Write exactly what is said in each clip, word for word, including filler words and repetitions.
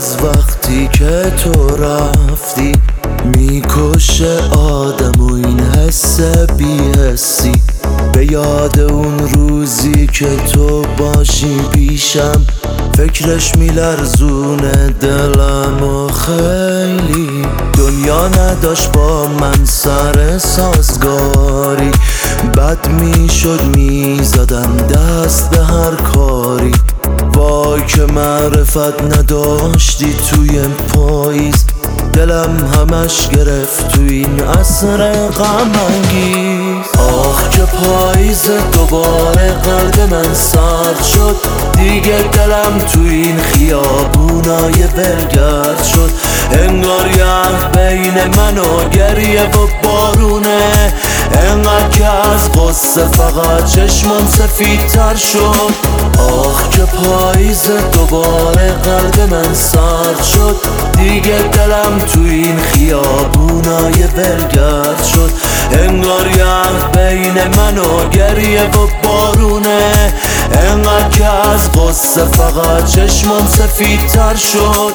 از وقتی که تو رفتی میکشه آدم و این حس بی‌حسی. به یاد اون روزی که تو باشی پیشم فکرش میلرزونه دلم و خیلی. دنیا نداشت با من سر سازگاری، بد میشد میزدم دست به هر کاری. وای که معرفت نداشتی توی پاییز، دلم همش گرفت تو این عصر غم انگیز. آخ که پاییز دوباره قلب من سرد شد، دیگه دلم تو این خیابونای ولگرد شد. انگار یه بین من و گریه و بارونه، انقدر که از غصه فقط چشمم سفیدتر شد. آخ که پاییز دوباره قلب من سرد شد، دیگه دلم تو این خیابونای ولگرد شد. انگار یه بین من و گریه و بارونه، انقدر که از غصه فقط چشمم سفیدتر شد.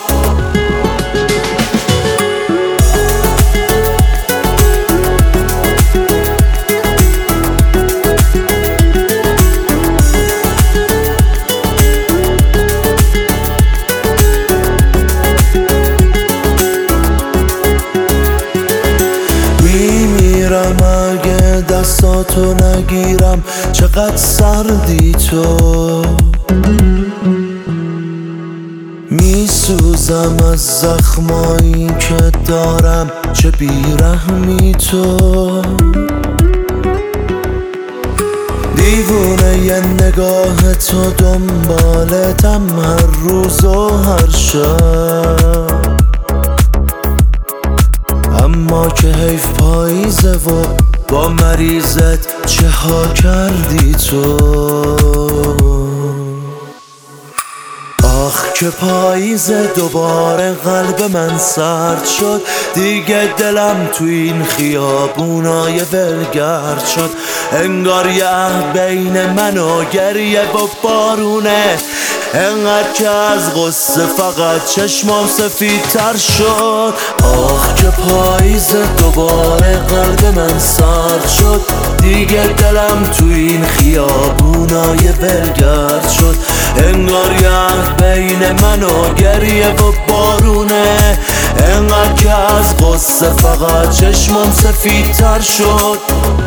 میمیرم اگه دستاتو نگیرم، چقدر سردی تو. میسوزم از زخمایی که دارم، چه بیرحمی تو. دیوونه یه نگاه تو دنبالتم هر روز و هر شب، اما که حیف پاییزه و با مریضت چه ها کردی تو. آخ که پاییز دوباره قلب من سرد شد، دیگه دلم تو این خیابونای ولگرد شد. انگار یه بین من و گریه و بارونه، انقدر که از غصه فقط چشمام سفیدتر شد. آخ که پاییز دوباره قلب من سرد شد، دیگه دلم تو این خیابونای ولگرد شد. انگار یه بین من و گریه و بارونه، انقدر که از غصه فقط چشمام سفیدتر شد.